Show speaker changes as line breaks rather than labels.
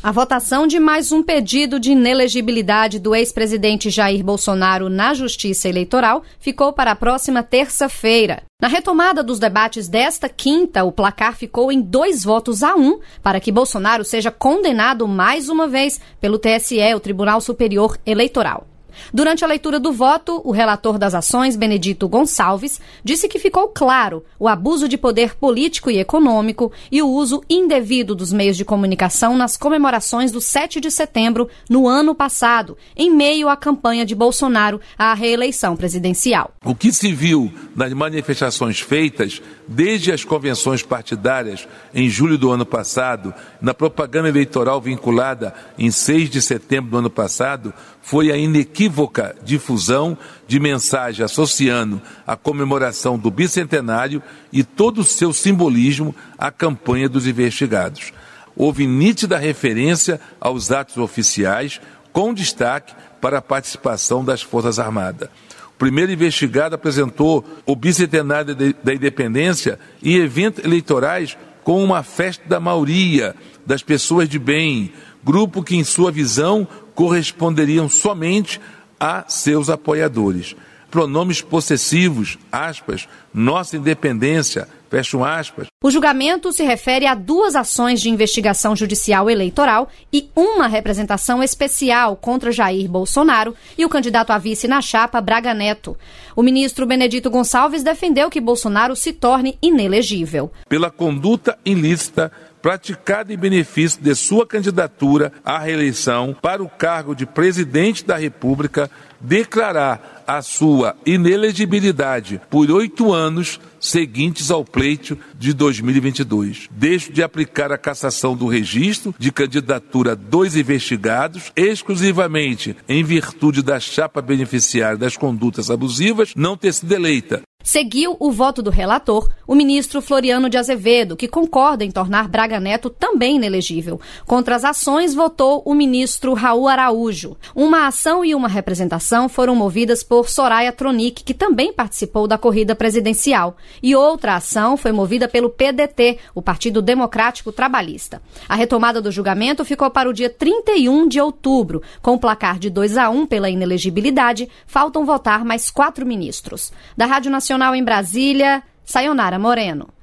A votação de mais um pedido de inelegibilidade do ex-presidente Jair Bolsonaro na Justiça Eleitoral ficou para a próxima terça-feira. Na retomada dos debates desta quinta, o placar ficou em 2-1 para que Bolsonaro seja condenado mais uma vez pelo TSE, o Tribunal Superior Eleitoral. Durante a leitura do voto, o relator das ações, Benedito Gonçalves, disse que ficou claro o abuso de poder político e econômico e o uso indevido dos meios de comunicação nas comemorações do 7 de setembro no ano passado, em meio à campanha de Bolsonaro à reeleição presidencial.
O que se viu nas manifestações feitas desde as convenções partidárias em julho do ano passado, na propaganda eleitoral vinculada em 6 de setembro do ano passado, foi a inequívoca difusão de mensagem associando a comemoração do bicentenário e todo o seu simbolismo à campanha dos investigados. Houve nítida referência aos atos oficiais, com destaque para a participação das Forças Armadas. O primeiro investigado apresentou o bicentenário da independência e eventos eleitorais com uma festa da maioria das pessoas de bem, grupo que, em sua visão, corresponderiam somente a seus apoiadores. Pronomes possessivos, aspas, nossa independência, fecham aspas.
O julgamento se refere a 2 ações de investigação judicial eleitoral e uma representação especial contra Jair Bolsonaro e o candidato a vice na chapa, Braga Neto. O ministro Benedito Gonçalves defendeu que Bolsonaro se torne inelegível.
Pela conduta ilícita praticada em benefício de sua candidatura à reeleição para o cargo de presidente da República, declarar a sua inelegibilidade por 8 anos seguintes ao pleito de 2022. Deixo de aplicar a cassação do registro de candidatura dos investigados, exclusivamente em virtude da chapa beneficiária das condutas abusivas não ter sido eleita.
Seguiu o voto do relator, o ministro Floriano de Azevedo, que concorda em tornar Braga Neto também inelegível. Contra as ações, votou o ministro Raul Araújo. Uma ação e uma representação foram movidas por Soraya Tronic, que também participou da corrida presidencial. E outra ação foi movida pelo PDT, o Partido Democrático Trabalhista. A retomada do julgamento ficou para o dia 31 de outubro. Com o placar de 2-1 pela inelegibilidade, faltam votar mais 4 ministros. Da Rádio Nacional em Brasília, Sayonara Moreno.